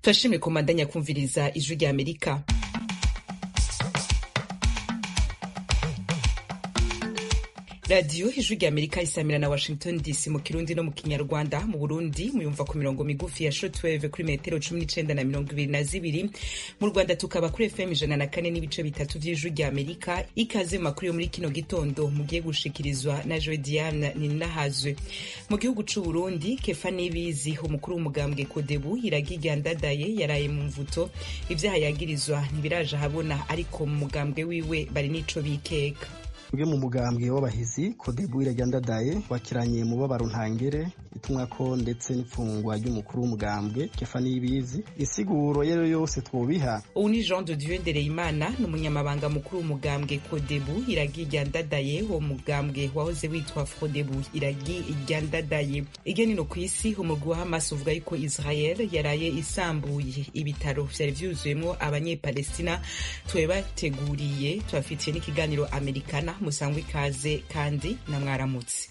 turashimye komandanya kumviriza ijwi rya Amerika. Radio ijwi rya Amerika isamira na Washington DC mu Kirundi no mu Kinyarwanda. Mu Burundi muyumva ku mirongo migufi ya shortwave kuri metero 19 na 22. Mu Rwanda tukaba kuri FM 104 n'ibice bitatu vy'ijwi rya Amerika. Ikaze makuru yo muri kino gitondo mugiye gushikirizwa na Joy Diane Ninahazwe. Mu gihugu c'u Burundi Kefa Nibizi umukuru w'umugambwe Kodebu iragigandadaye yaraye mu mvuto, ivyaha yagirizwa ntibiraje habona, ariko mu mugambwe wiwe bari nico bikeka. Ubwe mu mugambwe w'abahizi Kodebu iragandadaye wakiranye mu babaro ntangere itumwa ko ndetse n'ifungwa ry'umukuru w'umugambwe Kefa Nibizi. Isiguro yero yose twobiha. Ubu ni Jean de Dieu Ndereyimana n'umunyamabanga mukuru w'umugambwe Kodebu iragigandadaye, uwo mugambwe wahoze witwa Frodebu iragigandadaye. Igeni no kwisi umugwi wa Hamas uvuga yuko Israel yaraye isambuye ibitaro vyari vyuzuyemwo abanyepalestina. Twebateguriye twafitiye n'ikiganiro Amerikana, musangwe ikaze kandi na mwaramutse.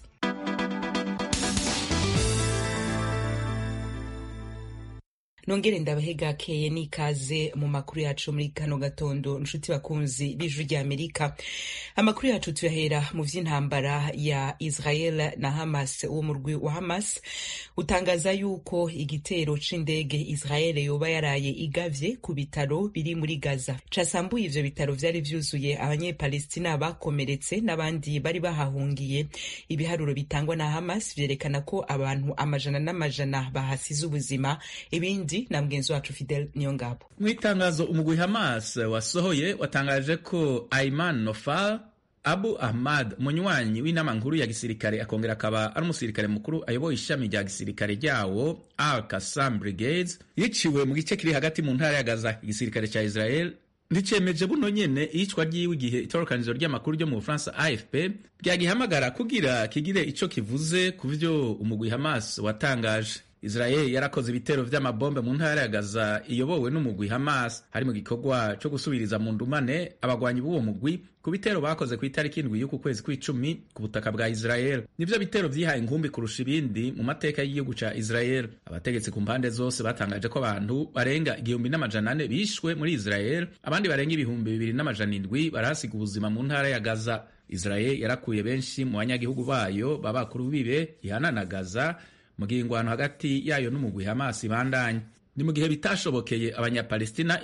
Nongere ndabahega keye n'ikaze mu makuru yacu muri kano gatondo, nshuti bakunzi b'ijwi rya Amerika. Amakuru yacu tuyahera mu vy'intambara ya Israel na Hamas. Uwo murwi wa Hamas utangaza yuko igitero c'indege Israel yoba yaraye igavye ku bitaro biri muri Gaza casambuye. Ivyo bitaro vyari vyuzuye abanyepalestina bakomeretse n'abandi bari bahahungiye. Ibiharuro bitangwa na Hamas vyerekana ko abantu amajana n'amajana bahasize ubuzima. Ibindi na mgenzi wacu Fidel Niyongabo. Mwitangazo umugwi Hamas wasohoye watangaje ko Ayman Nofal Abu Ahmad, munywanyi w'inama nkuru ya gisirikare akongera akaba ari umusirikare mukuru ayoboye ishami rya gisirikare ryawo Al-Qassam Brigades, yiciwe mu gice kiri hagati mu ntara ya Gaza. Igisirikare ca Israel ndicemeje buno nyene iyicwa ryiwe igihe itorokanizo ry'amakuru ryo mu Bufaransa AFP ryagihamagara kugira kigire ico kivuze ku vyo umugwi Hamas watangaje. Israel yarakoze ibitero vy'amabombe mu ntara ya Gaza iyobowe n'umugwi Hamas, hari mu gikorwa co gusubiriza mu ndumane abagwanyi b'uwo mugwi ku bitero bakoze ku itariki 7 y'uku kwezi kw'icumi ku butaka bwa Israel. Nivyo bitero vyihaye ingumbi kurusha ibindi mu mateka y'igihugu ca Israel. Abategetsi ku mpande zose batangaje ko abantu barenga 1,400 bishwe muri Israel, abandi barenga 2,700 barahasiga ubuzima mu ntara ya Gaza. Israel yarakuye benshi mu banyagihugu bayo babakuru bibe ihana na Gaza mu gihe ingwano hagati yayo n'umugwi Hamas ibandanya. Ni mu gihe bitashobokeye abanyapalestina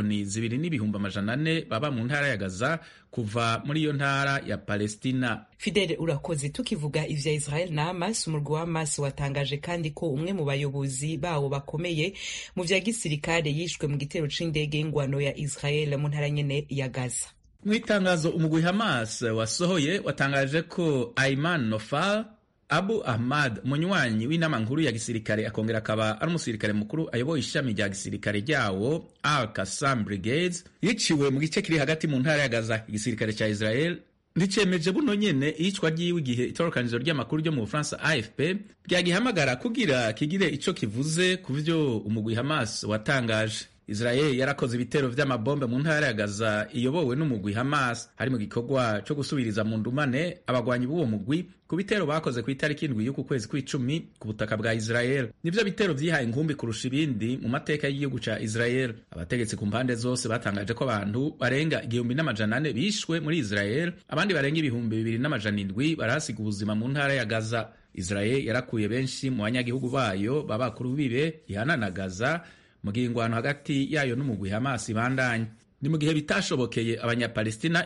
2,400,000 baba mu ntara ya Gaza kuva muri iyo ntara ya Palestina. Fidel urakoze. Tukivuga ivya Israel na Hamas, umurwi wa Hamas watangaje kandi ko umwe mu bayobozi bawo bakomeye mu vya gisirikare yishwe mu gitero c'indege y'ingwano ya Israel mu ntara nyene ya Gaza. Mwitangazo umugwi Hamas wasohoye watangaje ko Ayman Nofal Abu Ahmad, munywanyi w'inama nkuru ya gisirikare akongera akaba ari umusirikare mukuru ayoboye ishami rya gisirikare ryawo Al-Qassam Brigades, yiciwe mu gice kiri hagati mu ntara ya Gaza. Igisirikare ca Israel ndicemeje buno nyene iyicwa ryiwe igihe itorokanizo ry'amakuru ryo mu Bufaransa AFP ryagihamagara kugira kigire ico kivuze ku vyo umugwi Hamas watangaje. Israel yarakoze ibitero vy'amabombe mu ntara ya Gaza iyobowe n'umugwi Hamas, hari mu gikorwa co gusubiriza mu ndumane abagwanyi b'uwo mugwi ku bitero bakoze ku itariki 7 y'uku kwezi kw'icumi ku butaka bwa Israel. Nivyo bitero vyihaye ingumbi kurusha ibindi mu mateka y'igihugu ca Israel. Abategetsi ku mpande zose batangaje ko abantu barenga 1,400 bishwe muri Israel, abandi barenga 2,700 barahasiga ubuzima mu ntara ya Gaza. Israel yarakuye benshi mu banyagihugu bayo babakuru bibe ihana na Gaza mu gihe ingwano hagati yayo n'umugwi Hamas ibandanya. Ni mu gihe bitashobokeye abanyapalestina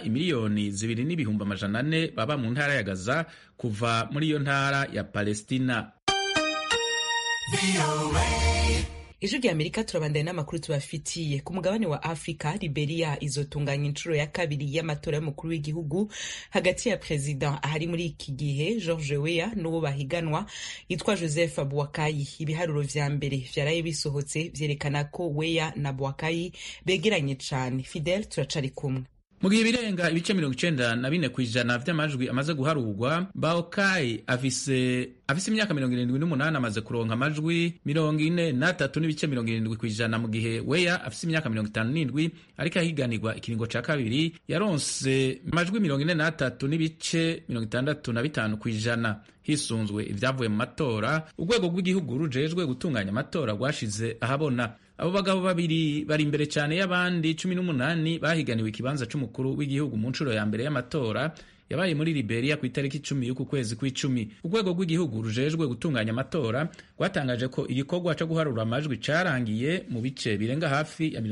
2,400,000 baba mu ntara ya Gaza kuva muri iyo ntara ya Palestina. Ijwi rya Amerika turabandanya n'amakuru tubafitiye. Ku mugabane wa Afrika, Liberia izotunganya incuro ya kabiri y'amatora y'umukuru w'igihugu hagati ya president ahari muri iki gihe George Weah n'uwo bahiganwa yitwa Joseph Boakai. Ibiharuro vya mbere vyaraye bisohotse vyerekana ko Weah na Boakai begeranye cane. Fidel turacari kumwe. Mu gihe birenga ibice 94% vy'amajwi amaze guharurwa, Boakai afise imyaka 78 amaze kuronka amajwi 43.70% mu gihe Weah afise imyaka 57 ariko ahiganirwa ikiringo ca kabiri yaronse amajwi 43.65%. hisunzwe ivyavuye mu matora. Urwego rw'igihugu rujejwe gutunganya amatora rwashize ahabona abo bagabo babiri bari imbere cyane y'abandi 18 bahiganiwe ikibanza c'umukuru w'igihugu mu ncuro ya mbere y'amatora yabaye muri Liberia ku itariki 10 y'uku kwezi kw'icumi. Urwego rw'igihugu rujejwe gutunganya amatora rwatangaje ko igikorwa cyo guharura amajwi carangiye mu bice birenga hafi ya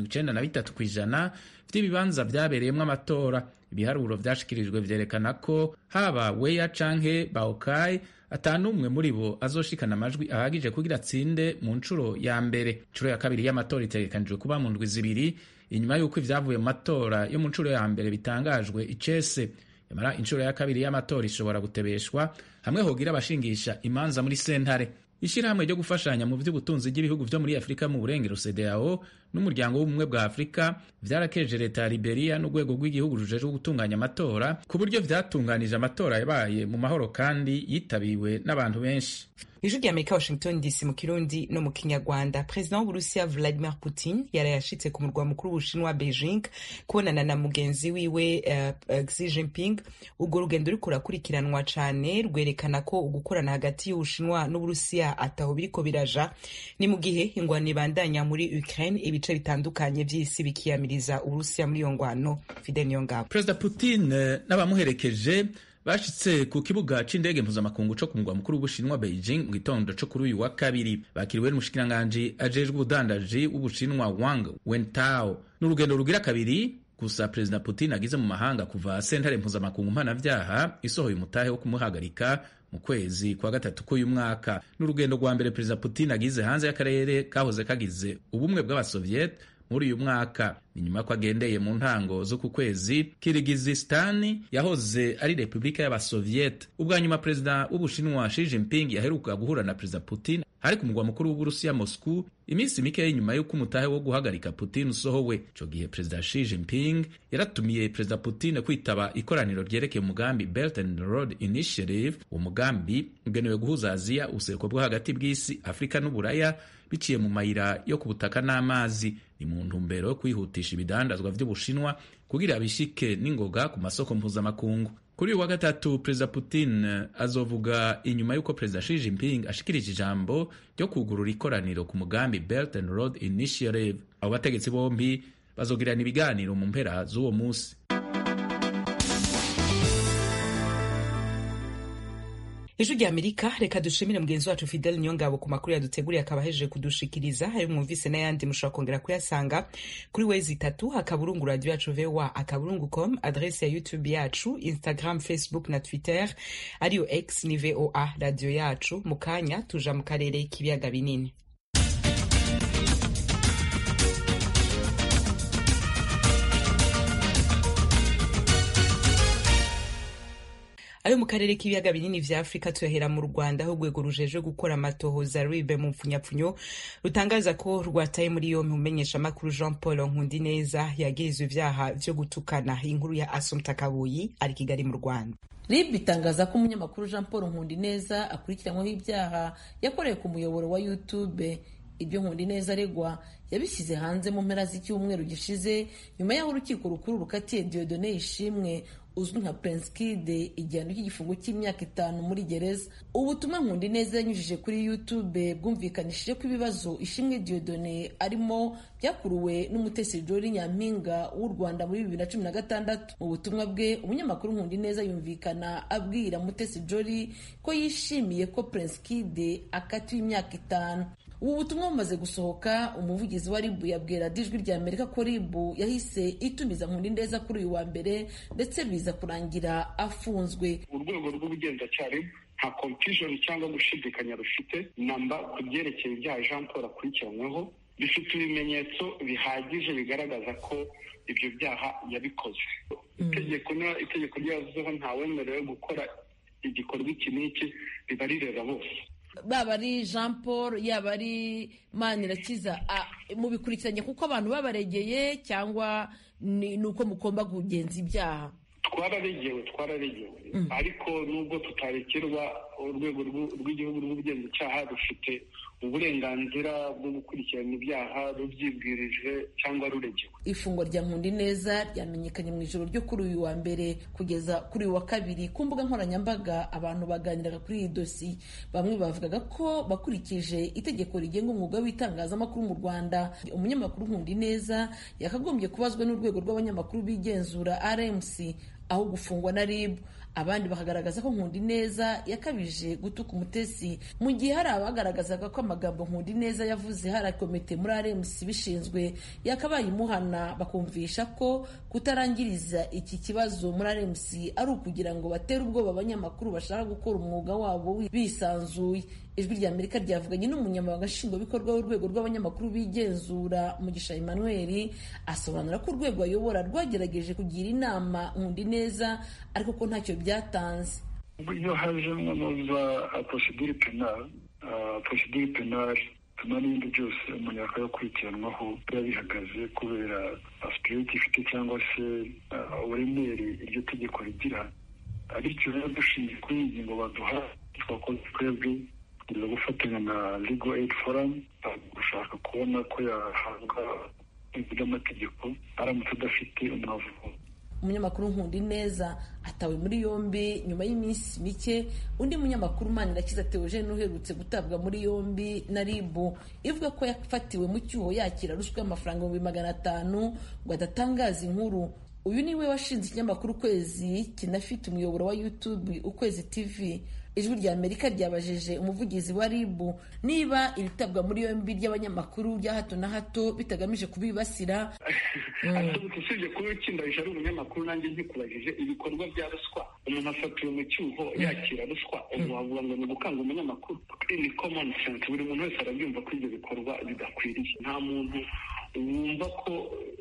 93% vy'ibibanza vyabereyemwo amatora. Ibiharuro vyashikirijwe vyerekana ko haba Weya canke Baokai atanumwe muri bo azoshikana amajwi ahagije kugira atsinde mu ncuro ya mbere. Ncuro ya kabiri y'amatora itegekanijwe kuba mu ndwi zibiri inyuma y'uko ivyavuye mu matora yo mu ncuro ya mbere bitangajwe icese. Yamara inshuro ya kabiri y'amatora ishobora gutebeshwa hamwe hogira abashingisha imanza muri sentare. Ishirahamwe ryo gufashanya mu vy'ubutunzi bw'ibihugu vyo muri Afrika mu burengero CEDEAO n'umuryango w'ubumwe bwa Afrika vyarakeje leta ya Liberia n'urwego rw'igihugu rujejwe gutunganya amatora ku buryo vyatunganije amatora yabaye mu mahoro kandi yitabiwe n'abantu benshi. Ijwi ry'Amerika Washington DC mu Kirundi no mu Kinyarwanda. President w'Uburusiya Vladimir Putin yarayashitse ku murwa mukuru w'Ubushinwa Beijing kubonana na mugenzi wiwe Xi Jinping. Urwo rugendo ruriko rurakurikiranwa cane rwerekana ko ugukorana hagati y'Ubushinwa n'Uburusiya ataho biriko biraja. Ni mu gihe ingwano ibandanya muri Ukraine, ibice bitandukanye vy'isi bikiyamiriza Uburusiya muri iyo ngwano. Fidel Nyongabo. President Putin n'abamuherekeje bashitse ku kibuga c'indege mpuzamakungu co ku mugwa mukuru w'Ubushinwa Beijing mu gitondo co kuri uyu wa kabiri. Bakiriwe n'umushikiranganji ajejwe ubudandaji w'Ubushinwa Wang Wentao. N'urugendo rugira kabiri gusa President Putin agize mu mahanga kuva sentare mpuzamakungu mpanavyaha isohoye umutahe wo kumuhagarika mu kwezi kwa gatatu k'uyu mwaka. N'urugendo rwa mbere President Putin agize hanze y'akarere kahoze kagize ubumwe bw'abasoviet muri uyu mwaka. Ni nyuma ko agendeye mu ntango zo ku kwezi Kirgizistan yahoze ari Republika y'Abasoviet. Ubwa nyuma President w'Ubushinwa Xi Jinping yaheruka guhura na President Putin hari ku mugwa mukuru w'Uburusiya Moscow iminsi mike nyuma y'uko umutahe wo guhagarika Putin usohowe. Ico gihe President Xi Jinping yaratumiye President Putin kwitaba ikoraniro ryerekeye umugambi Belt and Road Initiative. Uwo mugambi ugenewe guhuza Aziya, ubuseruko bwo hagati bw'isi, Afrika n'Uburaya biciye mu mayira yo ku butaka n'amazi. Ni mu ntumbero yo kwihutisha ibidandazwa vy'Ubushinwa kugira bishike n'ingoga ku masoko mpuzamakungu. Kuri uyu wa gatatu President Putin azovuga inyuma y'uko President Xi Jinping ashikirije ijambo ryo kugurura ikoraniro ku mugambi Belt and Road Initiative. Abo bategetsi bombi bazogirana ibiganiro mu mpera z'uwo musi. Ijwi ry'Amerika, reka dushimire mugenzi wacu Fidel Nyongabo ku makuru yaduteguriye akaba ahejeje kudushikiriza. Ayo mwumvise n'ayandi mushobora kongera kuyasanga kuri wezi 3 akaburungu radio yacu VOA@com, adresse ya YouTube yacu, Instagram, Facebook na Twitter ariyo X ni VOA radio yacu. Mukanya tuja mu karere k'ibiyaga binini. Ayo mu karere k'ibiyaga binini vya Afrika tuyahera mu Rwanda aho urwego rujejwe gukora amatohoza RIB mu mpfunyapfunyo rutangaza ko rwataye muri yompi umumenyeshamakuru Jean Paul Nkundineza yagirizwe ivyaha vyo gutukana. Inkuru ya Assumpta Kabuyi ari Kigali mu Rwanda. RIB itangaza ko umunyamakuru Jean Paul Nkundineza akurikiranyweho ibyaha yakoreye ku muyoboro wa YouTube. Ibyo Nkundineza aregwa yabishyize hanze mu mpera z'icyumweru gishize nyuma y'aho urukiko rukuru rukatiye Dieudonné Ishimwe uzwi nka Prince Kid igihano cy'igifungo cy'imyaka 5 muri gereza. Ubutumwa Nkundineza yanyujije kuri YouTube bwumvikanishije ko ibibazo Ishimwe Dieudonné arimo byakuruwe n'umutesi Jolly Nyampinga w'u Rwanda muri 2016. Mu butumwa bwe umunyamakuru Nkundineza yumvikana abwira mutesi Jolly ko yishimiye ko Prince Kid akatiwe imyaka 5. Ubu butumwa bumaze gusohoka, umuvugizi wa RIB yabwira Ijwi ry'Amerika ko RIB yahise itumiza Nkundineza kuri uyu wa mbere ndetse biza kurangira afunzwe. Urwego rw'ubugenzacyaha RIB nta confusion cyangwa gushidikanya rufite namba ku byerekeye ibyaha Jean Paul akurikiranyweho, bifite ibimenyetso bihagije bigaragaza ko ibyo byaha yabikoze. Itegeko ryavuzeho ntawemerewe gukora igikorwa iki n'iki, riba rireba bose. Baba ari Jean Paul yaba ari Manirakiza mubikurikiranye kuko abantu babaregeye cyangwa nuko mugomba kugenza ibyaha? Twararegewe ariko nubwo tutarekerwa urwego rw'igihugu rw'ubugenzacyaha rufite uburenganzira bwo gukurikirana ibyaha rubyibwirije cyangwa ruregewe. Ifungwa rya Nkundineza ryamenyekanye mu ijoro ryo kuri uyu wa mbere kugeza kuri uyu wa kabiri. Ku mbuga nkoranyambaga abantu baganiraga kuri iyi dosi. Bamwe bavugaga ko bakurikije itegeko rigenga umwuga w'itangazamakuru mu Rwanda, umunyamakuru Nkundineza yakagombye kubazwa n'urwego rw'abanyamakuru bigenzura RMC aho gufungwa na RIB. Abandi bakagaragaza ko Nkundineza yakabije gutuka umutesi, mu gihe hari abagaragazaga ko amagambo Nkundineza yavuze hari komite muri RMC bishinzwe yakabaye imuhana, bakumvisha ko kutarangiriza iki kibazo muri RMC ari ukugira ngo batere ubwoba abanyamakuru bashaka gukora umwuga wabo bisanzuye. Ijwi rya Amerika ryavuganye n'umunyamabanga nshingwabikorwa w'urwego rw'abanyamakuru bigenzura Mugisha Emmanuel, asobanura ko urwego ayobora rwagerageje kugira inama Nkundineza ariko ko ntacyo byatanze. Iyo hajemo procedure penal n'ibindi byose umuntu yakwikiranwaho biba bihagaze kubera aspiriti ifite cyangwa se uburemere iryo tegeko rigira. Bityo rero dushingiye kuri iyi ngingo baduha, twakoze twebwe kugira gufatanya na Legal Aid Forum gushaka kubona ko yahabwa iby'amategeko aramutse adafite umwavuzi. Umunyamakuru Nkundineza atawe muri yombi nyuma y'iminsi mike. Undi munyamakuru Manirakiza Theogene uherutse gutabwa muri yombi na RIB ivuga ko yafatiwe mu cyuho yakira ruswa y'amafaranga 500 ngo adatangaza inkuru. Uyu niwe washinze ikinyamakuru Ukwezi kinafite umuyoboro wa YouTube Ukwezi TV. Ijwi rya Amerika ryabajije umuvugizi wa RIB niba iritabwa muri yombi ry'abanyamakuru rya hato na hato bitagamije kubibasira. Usibye kuba ukindabije ari umunyamakuru, nanjye ntikubajije ibikorwa bya ruswa, umuntu afatiwe mu cyuho yakira ruswa, wavuga ngo ni gukanga umunyamakuru? Ni common sense, buri muntu wese arabyumva ko ibyo bikorwa bidakwiriye. Nta muntu wumva ko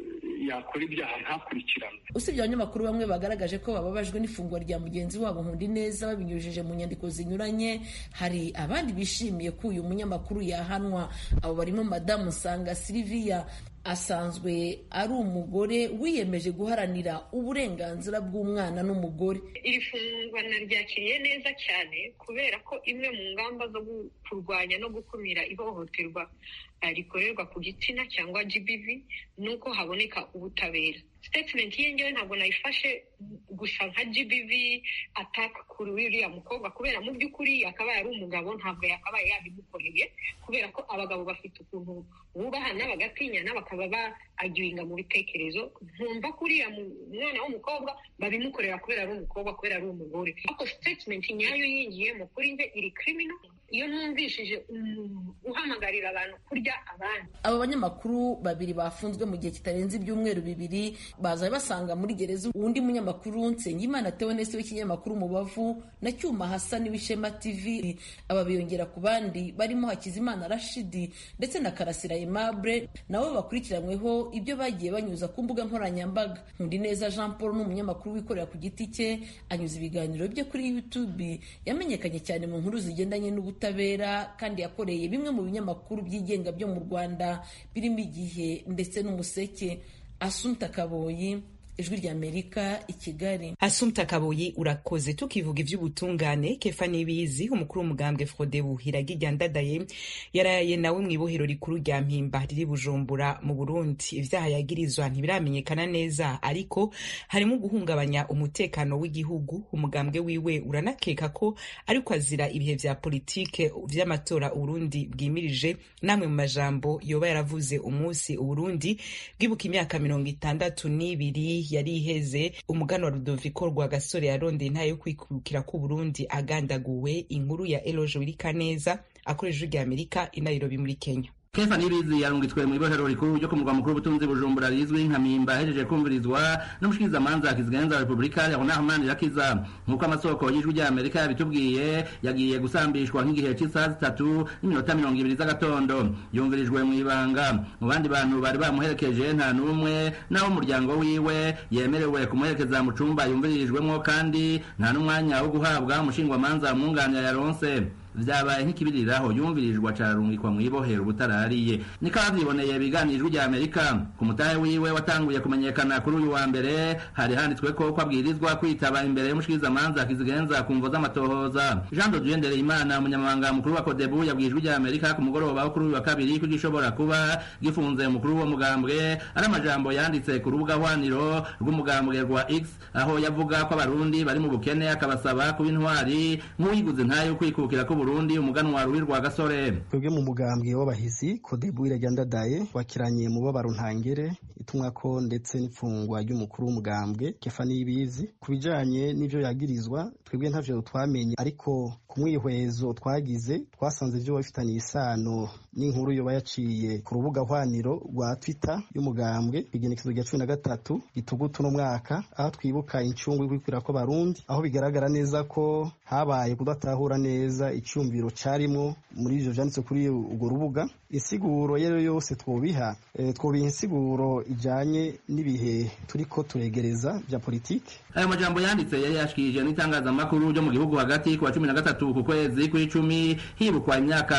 yakora ibyaha ntakurikirane. Usibye abanyamakuru bamwe bagaragaje ko bababajwe n'ifungwa rya mugenzi wabo Nkundineza babinyujije mu nyandiko zinyuranye, hari abandi bishimiye ko uyu munyamakuru yahanwa. Abo barimo Madamu Nsanga Sylvia, asanzwe ari umugore wiyemeje guharanira uburenganzira bw'umwana n'umugore. Iri fungwa naryakiriye neza cyane kubera ko imwe mu ngamba zo kurwanya no gukumira ihohoterwa rikorerwa ku gitsina cyangwa GBV nuko haboneka ubutabera. Statement ye ngewe ntabwo nayifashe gusa nka GBV attack kuri uriya mukobwa, kubera mu by'ukuri yakabaye ari umugabo, ntabwo yakabaye yabimukoreye, kubera ko abagabo bafite ukuntu bubahana bagatinyana bakaba baagiyinga mu bitekerezo. Ntumva kuriya mwana w'umukobwa babimukorera kubera ari umukobwa, kubera ari umugore. Ariko statement nyayo yingiyemo kuri nge iri criminal iyo numvishije uhamagarira abantu kurya abandi. Aba banyamakuru babiri bafunzwe mu gihe kitarenze ibyumweru 2 baza basanga muri gereza undi munyamakuru Nsengimana Theoneste w'ikinyamakuru Mubavu na Cyuma Hassan w'Ishema TV. Aba biyongera ku bandi barimo Hakizimana Rashidi ndetse na Karasira Aimable nabo bakurikiranyweho ibyo bagiye banyuza ku mbuga nkoranyambaga. Nkundineza Jean Paul n'umunyamakuru wikorera ku giti cye anyuza ibiganiro bye kuri YouTube, yamenyekanye cyane mu nkuru zigendanye n'ubutabera kandi yakoreye bimwe mu binyamakuru byigenga byo mu Rwanda birimo Igihe ndetse n'Umuseke. Assumpta Kaboyi, Ijwi rya Amerika, i Kigali. Assumpta Kaboyi, urakoze. Tukivuga ivy'ubutungane, Kefa Nibizi umukuru w'umugambwe Frodebu Iragirya Ndadaye yaraye nawe mw'ibohero rikuru rya Mpimba riri Bujumbura mu Burundi. Ivyaha yagirizwa ntibiramenyekana neza, ariko harimo guhungabanya umutekano w'igihugu. Umugambwe wiwe uranakeka ko ariko azira ibihe vya politike vy'amatora Uburundi bwimirije. Namwe mu majambo yoba yaravuze umunsi Uburundi bwibuka imyaka 62 yari iheze, umugano wa Rudoviko Rwagasore yarondeye intahe yo kwikukira ku Burundi agandaguwe. Inkuru ya Eloge Wirikaneza akoresheje rya Amerika i Nairobi muri Kenya. Kefa Nibizi yarungitswe mu ibohero rikuru ryo ku mugwa mukuru w'ubutunzi Bujumbura rizwi nka Mpimba, ahejeje kumvirizwa n'umushikirizamanza Kizigenza wa Republika Leonard Manirakiza. Nk'uko amasoko y'Ijwi rya Amerika yabitubwiye, yagiye gusambishwa nk'igihe cy'isaha 3:20 z'agatondo. Yumvirijwe mu ibanga. Mu bandi bantu bari bamuherekeje nta n'umwe naho umuryango wiwe yemerewe kumuherekeza mu cumba yumvirijwemo, kandi nta n'umwanya wo guhabwa umushingwamanza mwunganira yaronse. vyabaye nk'ikibiriraho yumvirijwe acarungikwa mw'ibohero butarariye niko bavyiboneye biganijwe rya Amerika ku mutahe wiwe watanguye kumenyekana kuri uyu wa mbere hari handitswe ko abwirizwa kwitaba imbere y'umushikirizamanza kizigenza ku mvo z'amatohoza Jean de Dieu Ndereyimana umunyamabanga mukuru wa Codebu yabwijwe rya Amerika ku mugoroba wo kuri uyu wa kabiri ko gishobora kuba gifunze umukuru wo mugambwe ari amajambo yanditse ku rubuga hwaniro rw'umugambwe rwa X aho yavuga ko abarundi bari mu bukene akabasaba kuba intwari nk'uyiguze ntayo kwikukira ko Burundi umuganwa rubi rwa gasore twebwe mu mugambwe w'abahizi Codebu irajyandadaye wakiranye mu babaro ntangere itumwa ko ndetse n'ifungwa ry'umukuru w'umugambwe Kefani Ibizi kubijanye n'ivyo yagirizwa twebwe ntavyo twamenye ariko ku mwihwezo twagize twasanze ivyo bafitaniye isano n'inkuru yo bayaciye ku rubuga hwaniro rwa Twitter y'umugambwe igenekezo rya 13 gitugutu no mwaka aho twibuka incungu ikwira ko Barundi aho bigaragara neza ko habaye kudatahura neza icyumviro carimo muri ivyo vyanditse kuri urwo rubuga insiguro yose twobiha insiguro ijanye n'ibihe turiko turegereza vya politike. Ayo majambo yanditse yari yashikije n'itangazamakuru ryo mu gihugu hagati ku wa 13 ku kwezi kuri 10 hibukwa imyaka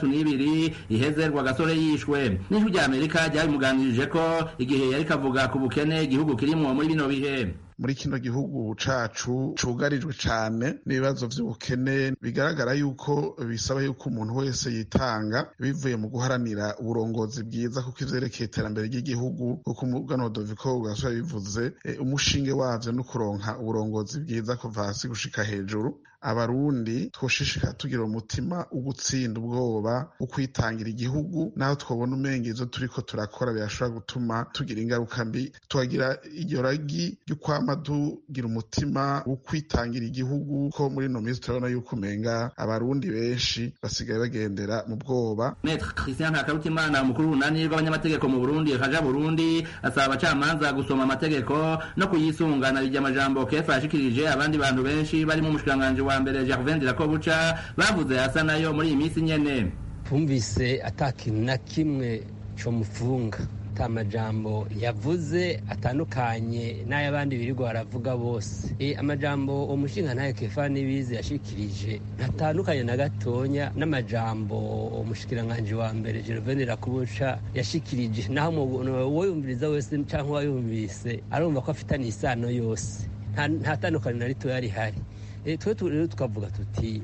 62 iheze Rwagasore yishwe n'ijwi rya Amerika ryabimuganirije ko igihe yari kavuga ku bukene igihugu kirimo muri bino bihe. Muri kino gihugu cacu cugarijwe cane n'ibibazo vy'ubukene bigaragara yuko bisaba yuko umuntu wese yitanga bivuye mu guharanira uburongozi bwiza kuko ivyerekeye iterambere ry'igihugu kuko umugano Doviko ugasubira bivuze umushinge wavyo no kuronka uburongozi bwiza kuva hasi gushika hejuru. Abarundi twoshishika tugira umutima ugutsinda ubwoba ukwitangira igihugu naho twobona umengezo turiko turakora birashobora gutuma tugira ingaruka mbi twagira iryo ragi ry'ukwama tugira umutima ukwitangira igihugu ko muri no minsi turabona yuko umenga abarundi benshi basigaye bagendera mu bwoba. Maître Christian Hakarutimana umukuru w'unani rw'abanyamategeko mu Burundi kaja Burundi asaba abacamanza gusoma amategeko no kuyisungana rijya amajambo kefa yashikirije abandi bantu benshi bari mu mushikanganje wa mbere Gervain Dirakobuca bavuze hasa nayo muri iyi minsi nyene tumvise atakintu na kimwe cyo mufunga amajambo yavuze atandukanye n'ay'abandi birirwa baravuga bose amajambo umushinga ntaye Kefani Ibizi yashikirije ntatandukanye na gatonya n'amajambo umushikiranganje wa mbere Gervain Dirakobuca yashikirije naho uwo yumviriza wese cyangwa wayumvise arumva ko afitanye isano yose nta tandukanye na rito yari hari. Twe rero tukavuga tuti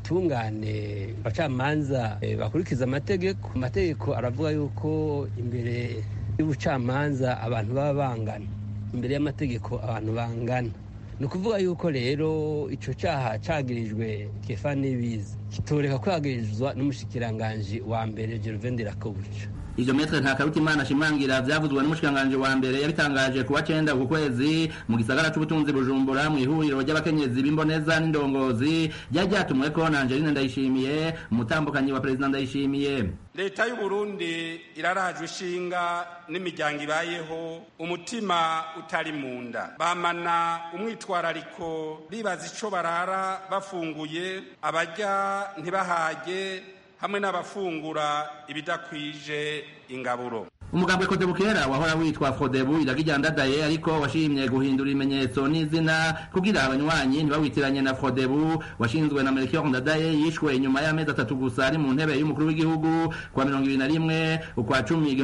umutungane abacamanza bakurikiza amategeko aravuga yuko imbere y'ubucamanza abantu baba bangana imbere y'amategeko abantu bangana ni ukuvuga yuko rero ico caha cagirijwe Kefani Ibizi kitoreka kwagirizwa n'umushikiranganje wa mbere Gervain Dirakobuca. Ivyo Maître Ntakarutimana ashimangira vyavuzwe n'umushikanganje wa mbere yabitangaje kuwa 9 ku kwezi mu gisagara c'ubutunzi Bujumbura mu ihuriro ry'abakenyezi b'imboneza n'indongozi ryatumwe ko na Angeline Ndayishimiye umutambukanyi wa President Ndayishimiye. Leta y'u Burundi irarajwe ishinga n'imiryango ibayeho umutima utari munda bamana umwitwarariko bibaza ico barara bafunguye abarya ntibahage hamwe n'abafungura ibidakwije ingaburo. Umugambwe Codebu kera wahora witwa Codebu iragijyandadaye ariko washimye guhindura imenyetso n'izina kugira abanywanyi ntibawitiranye na Codebu washinzwe na Melchior Ndadaye yishwe inyuma y'amezi 3 gusa ari mu ntebe y'umukuru w'igihugu kwa 2021 ukwa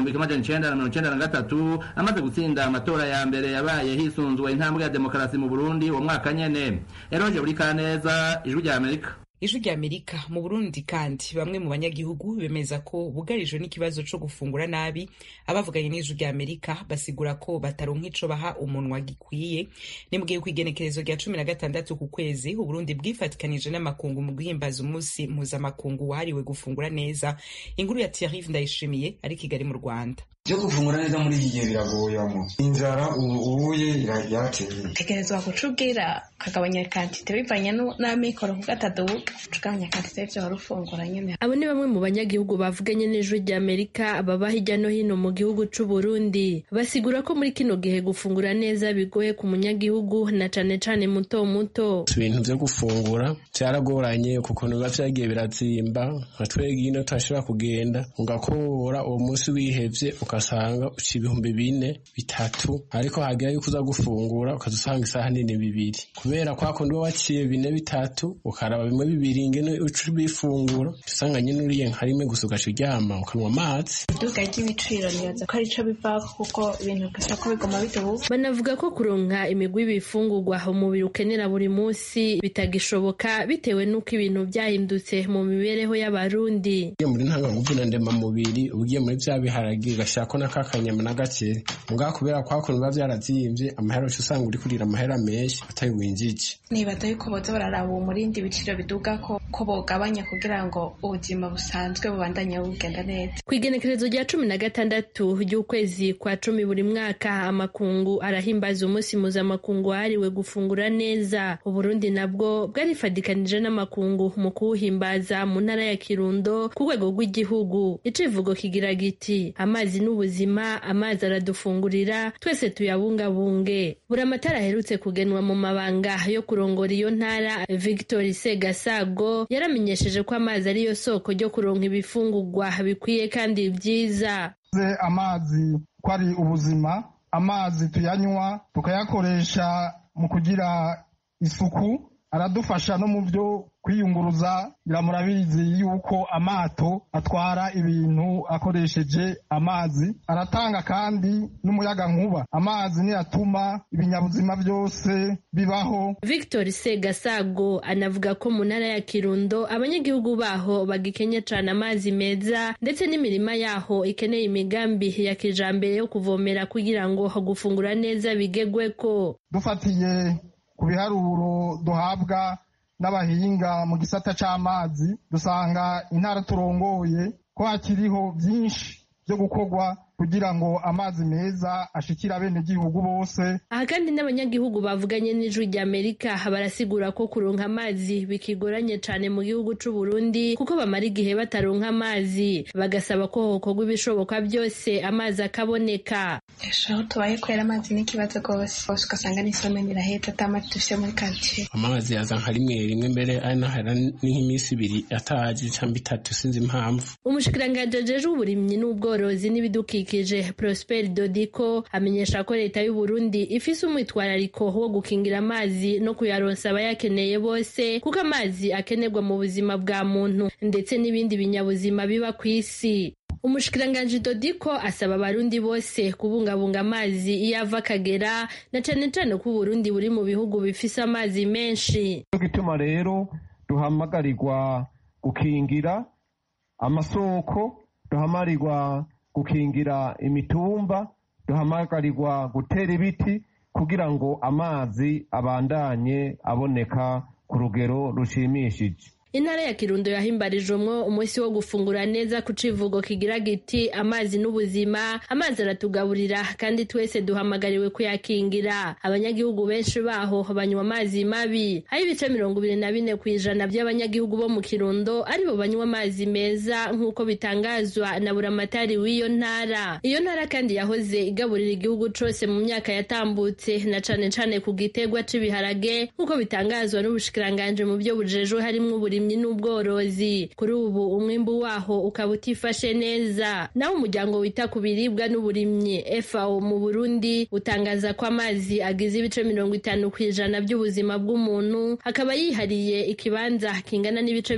10/1993 amaze gutsinda amatora ya mbere yabaye hisunzwe intambwe ya demokarasi mu Burundi uwo mwaka nyene. Eroje buri kaneza ijwi rya Amerika. Ijwi rya Amerika mu Burundi kandi bamwe mu banyagihugu bemeza ko bugarijwe n'ikibazo co gufungura nabi abavuganye n'ijwi rya Amerika basigura ko bataronka ico baha umunwa gikwiye ni mugiye kwigenekerezo rya 16 ku kwezi Uburundi bwifatikanije n'amakungu mu guhimbaza umunsi mpuzamakungu wahariwe gufungura neza. Inkuru ya Thierry Ndayishimiye ari Kigali mu Rwanda. Byo gufungura neza muri iki gihe biragoye mu inzara ubuye irateye tegerezwa kucubwira kagabanya kantite bivanye n'amikoro ku gataduka tukagabanya kantite byo warufungura nyene. Abo ni bamwe mu banyagihugu bavuganye n'ijwi rya Amerika baba hirya no hino mu gihugu c'u Burundi basigura ko muri kino gihe gufungura neza bigoye ku munyagihugu na cane cane muto muto. Ibintu byo gufungura cyaragoranye kuko biba vyagiye birazimba atwege ino tashobora kugenda ungakora uwo munsi wihevye ugasanga uca ibihumbi 4 3 ariko hagira yuko uza gufungura ukazusanga isaha nini 2 kubera kwa kundi waciye 4 3 ukaraba bimwe 2 ingene uca bifungura usanga nyine uriye nka rimwe gusa ugaca uryama ukanwa amazi. Iduka ry'ibiciro nibaza ko arico bivako kuko ibintu gusa ko bigoma bitubu. Banavuga ko kuronka imigwi y'ibifungurwa umubiri ukenera buri munsi bitagishoboka bitewe nuko ibintu byahindutse mu mibereho y'abarundi. Muri ntanga nguvu na ndema mubiri ugiye muri bya biharagi gashako nakakanyama na gake muga kubera kwa kuntu biba byarazimvye amahera usanga uri kurira amahera menshi atayiwinjije. Nibaza yuko boza bararaba umurindi ibiciro biduga ko bogabanya kugira ngo ubuzima busanzwe bubandanye bugenda neza. Kwigenekerezo rya 16 ry'ukwezi kwa 10 buri mwaka amakungu arahimbaza umunsi mpuzamakungu wahariwe gufungura neza. Uburundi nabwo bwarifadikanije n'amakungu mu kuwuhimbaza mu ntara ya Kirundo ku rwego rw'igihugu. Icivugo kigira giti amazi n'ubuzima, amazi aradufungurira, twese tuyabungabunge. Buramatari aherutse kugenwa mu mabanga yo kurongora iyo ntara Victor Segasago yaramenyesheje ko amazi ariyo soko ryo kuronka ibifungurwa bikwiye kandi byiza. Amazi ko ari ubuzima, amazi tuyanywa tukayakoresha mu kugira isuku, aradufasha no mu byo kwiyunguruza. Murabizi yuko amato atwara ibintu akoresheje amazi, aratanga kandi n'umuyaga nkuba. Amazi ni atuma ibinyabuzima byose bibaho. Victor Segasago anavuga ko mu ntara ya Kirundo abanyagihugu baho bagikenye cyane amazi meza ndetse n'imirima yaho ikeneye imigambi ya kijambere yo kuvomera kugira ngo gufungura neza bigegweko. Dufatiye ku biharuro duhabwa n'abahinga mu gisata c'amazi dusanga intara turongoye ko hakiriho byinshi byo gukorwa kugira ngo amazi meza ashikira bene gihugu bose. Aha kandi n'abanyagihugu bavuganye n'Ijwi ry'Amerika barasigura ko kuronka amazi bikigoranye cyane mu gihugu c'u Burundi kuko bamara igihe bataronka amazi, bagasaba ko hokorwa ibishoboka byose amazi akaboneka. Esho tubaye kwera amazi n'ikibazo gose ugasanga n'isome niraheta atamazi dufite muri quartier. Amazi yaza nka rimwe mbere ari nahara n'iminsi 2 ataje cyangwa 3 sinzi impamvu. Umushikiranganje ajejwe uburimyi n'ubworozi n'ibidukikije Prosper Dodiko amenyesha ko leta y'u Burundi ifise umwitwarariko wo gukingira amazi no kuyaronsa abayakeneye bose kuko amazi akenerwa mu buzima bwa muntu ndetse n'ibindi binyabuzima biba ku isi. Umushikiranganje Dodiko asaba abarundi bose kubungabunga amazi iyo ava akagera na cane cane ko Burundi buri mu bihugu bifise amazi menshi. Gituma rero duhamagarirwa gukingira amasoko, duhamarirwa gukingira imitumba, duhamagarirwa gutera ibiti kugira ngo amazi abandanye aboneka ku rugero rushimishije. Intara ya Kirundo yahimbarijomwo umunsi wo gufungura neza ku civugo kigira giti amazi n'ubuzima, amazi aratugaburira kandi twese duhamagariwe kuyakingira. Abanyagihugu benshi baho banywa amazi mabi, hari ibice 24% by'abanyagihugu bo mu Kirundo aribo banywa amazi meza nk'uko bitangazwa na buramatari w'iyo ntara. Iyo ntara kandi yahoze igaburira igihugu cose mu myaka yatambutse na cane cane ku gitegwa c'ibiharage nk'uko bitangazwa n'ubushikiranganje mu byo bujejwe harimwo uburimyi n'ubworozi. Kuri ubu umwimbu waho ukaba utifashe neza. Naho umuryango wita ku biribwa n'uburimyi FAO mu Burundi utangaza ko amazi agize ibice 50% by'ubuzima bw'umuntu, akaba yihariye ikibanza kingana n'ibice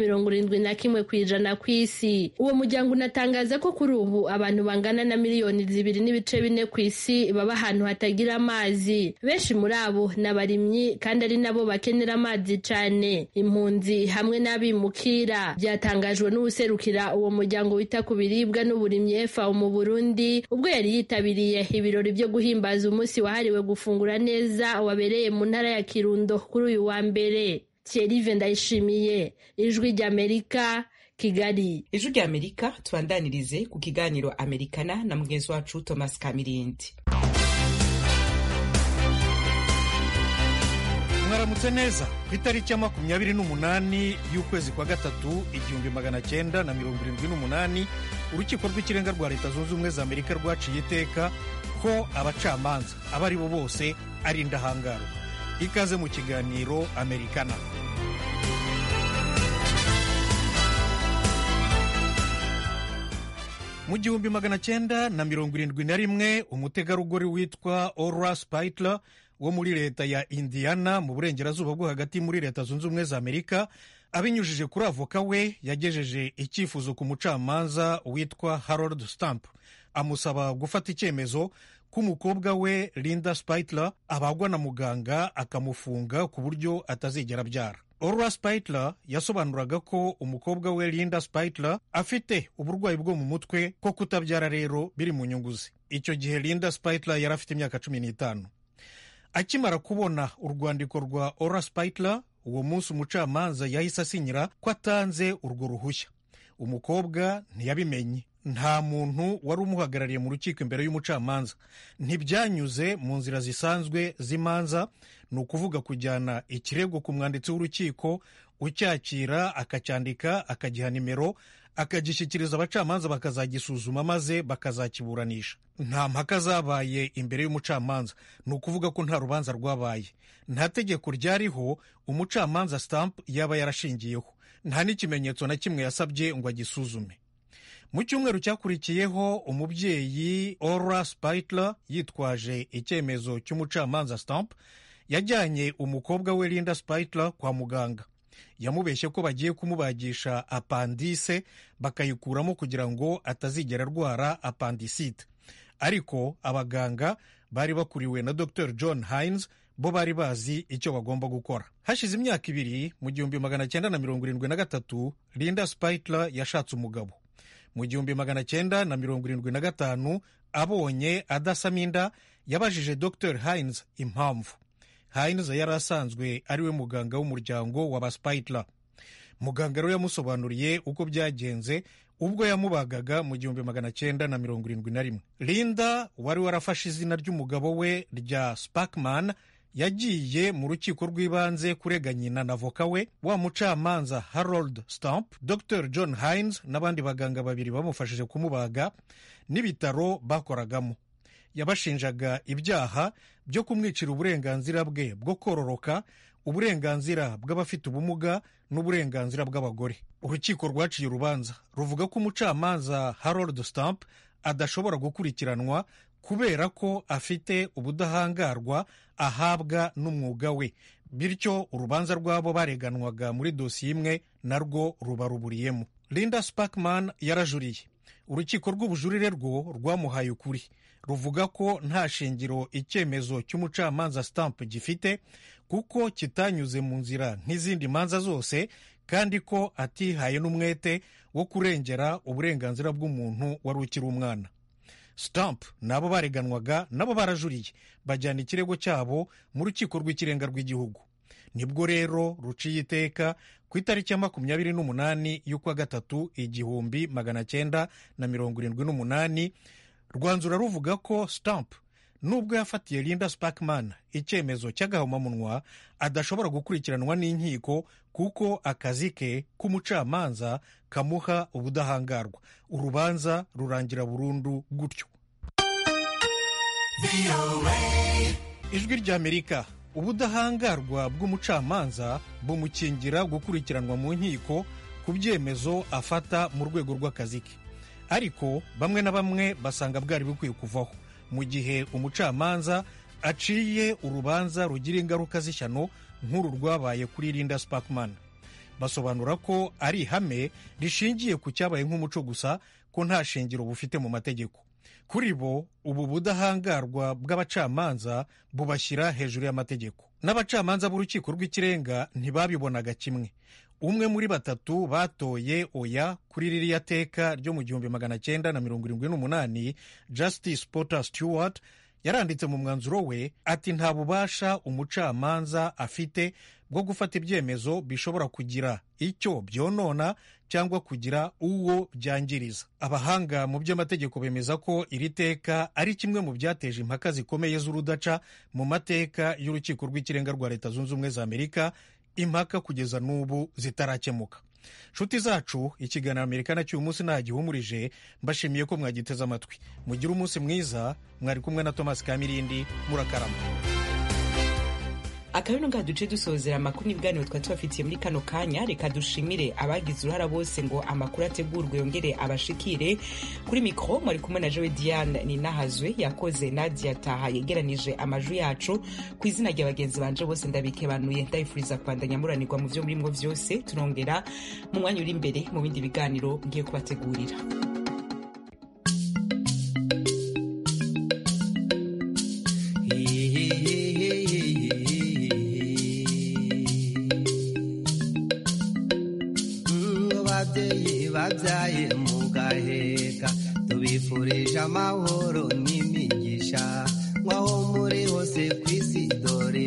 71% ku isi. Uwo muryango unatangaza ko kuri ubu abantu bangana na miliyoni 2.4 ku isi baba ahantu hatagira amazi. Benshi muri abo n'abarimyi kandi ari nabo bakenera amazi cyane. Impunzi hamwe n'abimukira byatangajwe n'ubuserukira uwo muryango wita ku biribwa n'uburimyi FAO mu Burundi ubwo yari yitabiriye ibirori byo guhimbaza umunsi wahariwe gufungura neza wabereye mu ntara ya Kirundo kuri uyu wa mbere. Thierry Vendayishimiye, Ijwi ry'Amerika, Kigali. Ijwi ry'Amerika tubandanirize ku kiganiro Amerikana na mugenzi wacu Thomas Kamirindi. Mwaramutse neza. Ku itariki ya 28 y'ukwezi kwa gatatu 1978 urukiko rw'ikirenga rwa Leta Zunze Ubumwe za Amerika rwaciye iteka ko abacamanza abo ari bo bose ari indahangaro. Ikaze mu kiganiro Amerikana. mu 1971 umutegarugori witwa Ora Spitler wo muri leta ya Indiana mu burengerazuba bwo hagati muri leta zunze ubumwe za Amerika abinyujije kuri avoka we yagejeje icyifuzo ku mucamanza witwa Harold Stamp amusaba gufata icyemezo ko umukobwa we Linda Spitler abagwa na muganga akamufunga ku buryo atazigera abyara. Ora Spitler yasobanuraga ko umukobwa we Linda Spitler afite uburwayi bwo mu mutwe ko kutabyara rero biri mu nyungu ze. Icyo gihe Linda Spitler yari afite imyaka 15. Akimara kubona urwandiko rwa Ora Spitler, uwo munsi umucamanza yahise asinyira ko atanze urwo ruhushya. Umukobwa ntiyabimenye, nta muntu wari umuhagarariye mu rukiko imbere y'umucamanza. Ntibyanyuze mu nzira zisanzwe z'imanza, ni ukuvuga kujyana ikirego ku mwanditsi w'urukiko, ucyakira akacyandika akagiha nimero, akagishyikiriza abacamanza bakazagisuzuma maze bakazakiburanisha. Nta mpaka zabaye imbere y'umucamanza, ni ukuvuga ko nta rubanza rwabaye. Nta tegeko ryariho umucamanza Stamp yaba yarashingiyeho. Nta n'ikimenyetso na kimwe yasabye ngo agisuzume. Mu cyumweru cyakurikiyeho umubyeyi Ora Spitler yitwaje icyemezo cy'umucamanza Stamp yajyanye umukobwa we Linda Spitler kwa muganga. Yamubeshye ko bagiye kumubagisha apandise bakayikuramo kugira ngo atazigera arwara apandisite. Ariko abaganga bari bakuriwe na Dr. John Hines, bo bari bazi icyo bagomba gukora. Hashize imyaka 2 mu 1973 Linda Spitler yashatse umugabo. Mu 1975 abonye adasama inda yabajije Dr. Hines impamvu. Hines yari asanzwe ari we muganga w'umuryango w'aba Spitler. Muganga rero yamusobanuriye uko byagenze ubwo yamubagaga mu 1971. Linda wari warafashe izina ry'umugabo we rya Spackman yagiye mu rukiko rw'ibanze kurega nyina na avoka we, wa mucamanza Harold Stamp, Dr. John Hines n'abandi baganga babiri bamufashije kumubaga n'ibitaro bakoragamo. Yabashinjaga ibyaha byo kumwicira uburenganzira bwe bwo kororoka, uburenganzira bw'abafite ubumuga n'uburenganzira bw'abagore. Urukiko rwaciye urubanza ruvuga ko umucamanza Harold Stamp adashobora gukurikiranwa kubera ko afite ubudahangarwa ahabwa n'umwuga we, bityo urubanza rwabo bareganwaga muri dosiye imwe narwo ruba ruburiyemo. Linda Spackman yarajuriye. Urukiko rw'ubujurire rwo rwamuhaye ukuri, ruvuga ko nta shingiro icyemezo cy'umucamanza Stamp gifite kuko kitanyuze mu nzira nk'izindi manza zose, kandi ko atihaye n'umwete wo kurengera uburenganzira bw'umuntu wari ukiri umwana. Stamp nabo bareganwaga nabo barajuriye, bajyana ikirego cyabo mu rukiko rw'ikirenga rw'igihugu. Nibwo rero ruciye iteka ku itariki ya 28 y'ukwa gatatu 1978 rwanzura ruvuga ko Stamp nubwo yafatiye Linda Spackman icyemezo cy'agahomamunwa adashobora gukurikiranwa n'inkiko kuko akazi ke k'umucamanza kamuha ubudahangarwa. Urubanza rurangira burundu gutyo. Ijwi ry'Amerika. Ubudahangarwa bw'umucamanza bumukingira gukurikiranwa mu nkiko ku byemezo afata mu rwego rw'akazi ke, ariko bamwe na bamwe basanga bwari bukwiye kuvaho mu gihe umucamanza aciye urubanza rugira ingaruka z'ishyano nk'uru rwabaye kuri Linda Spackman. Basobanura ko ari ihame rishingiye ku cyabaye nk'umuco gusa, ko nta shingiro bufite mu mategeko. Kuri bo ubu budahangarwa bw'abacamanza bubashyira hejuru y'amategeko. N'abacamanza b'urukiko rw'ikirenga ntibabibonaga kimwe. Umwe muri batatu batoye oya kuri ririya teka ryo mu 1978, Justice Potter Stewart, yaranditse mu mwanzuro we ati nta bubasha umucamanza afite bwo gufata ibyemezo bishobora kugira icyo byonona cyangwa kugira uwo byangiriza. Abahanga mu by'amategeko bemeza ko iri teka ari kimwe mu byateje impaka zikomeye z'urudaca mu mateka y'urukiko rw'ikirenga rwa Leta Zunze Ubumwe za Amerika, impaka kugeza n'ubu zitarakemuka. Nshuti zacu, ikiganiro Amerikana cy'uyu munsi nagihumurije, mbashimiye ko mwagiteze amatwi. Mugire umunsi mwiza, mwari kumwe na Thomas Kamirindi, murakarama. akabino ngaha duce dusozera amakuru n'ibiganiro twari tubafitiye muri kano kanya. Reka dushimire abagize uruhara bose ngo amakuru ategurwe yongere abashikire. Kuri mikro mwari kumwe na Joe Diane Ninahazwe, yakoze Nadia Taha yegeranije amajwi yacu. Ku izina rya bagenzi banje bose ndabikebanuye, ndayifuriza kwandanya muranirwa mu vyo murimwo vyose. Turongera mu mwanya uri imbere mu bindi biganiro ngiye kubategurira. Babyaye mugaheka tubifurije amahoro.